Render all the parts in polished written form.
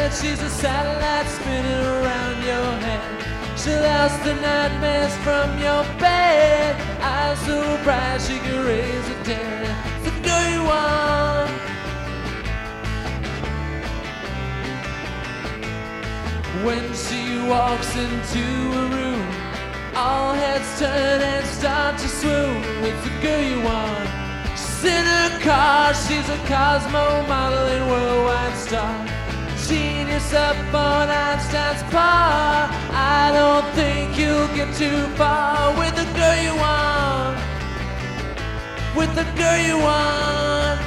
head. She's a satellite spinning around your head. She'll oust the nightmares from your bed. Eyes so bright she can raise the dead. The girl you want. When she walks into a room, all heads turn and start to swoon. It's the girl you want. She's in her car, she's a Cosmo model and worldwide star. Genius up on Einstein's par. I don't think you'll get too far with the girl you want. With the girl you want.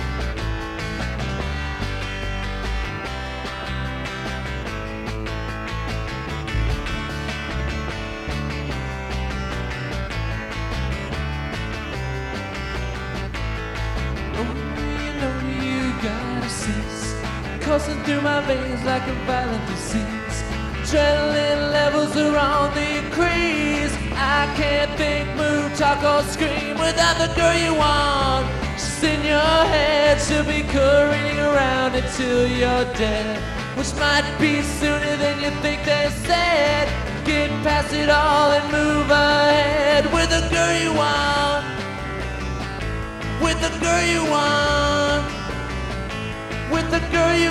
Coursing through my veins like a violent disease. Adrenaline levels are on the increase. I can't think, move, talk or scream without the girl you want. She's in your head, she'll be careening around until you're dead, which might be sooner than you think they said. Get past it all and move ahead with the girl you want. With the girl you want. With the girl you